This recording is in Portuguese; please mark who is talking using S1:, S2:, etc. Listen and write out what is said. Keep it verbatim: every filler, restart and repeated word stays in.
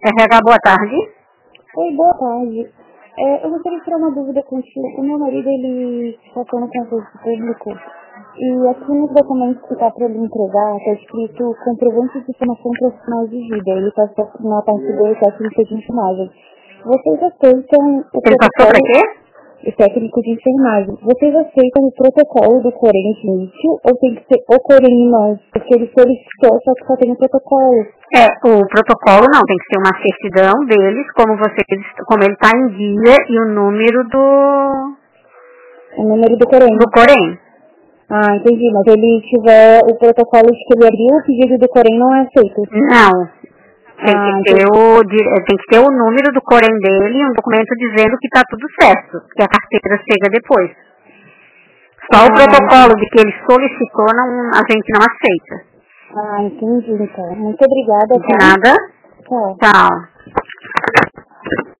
S1: R H, boa tarde.
S2: Oi, boa tarde. É, eu gostaria de tirar uma dúvida contigo. O meu marido, ele está tendo concurso público e aqui nos documentos que está para ele entregar, está escrito comprovante de formação profissional exigida. Ele está na parte dois, técnico de enfermagem. Vocês aceitam o
S1: Ele passou para quê?
S2: O técnico de enfermagem. Vocês aceitam o protocolo do Corém de início ou tem que ser o Corém em mãos? Porque ele solicitou, só que só tem o protocolo.
S1: É, o protocolo não, tem que ser uma certidão deles, como vocês, como ele está em dia e o número do...
S2: O número do Corém.
S1: Do Corém.
S2: Ah, entendi. Mas ele tiver o protocolo de que ele abriu, o pedido do Corém não é aceito.
S1: Não. Tem,
S2: Ah,
S1: que ter o, tem que ter o número do Corém dele e um documento dizendo que está tudo certo, que a carteira chega depois. Só
S2: ah,
S1: o protocolo de que ele solicitou, não, a gente não aceita.
S2: Ah, entendi, então. Muito obrigada.
S1: De nada.
S2: Tchau.
S1: Tchau.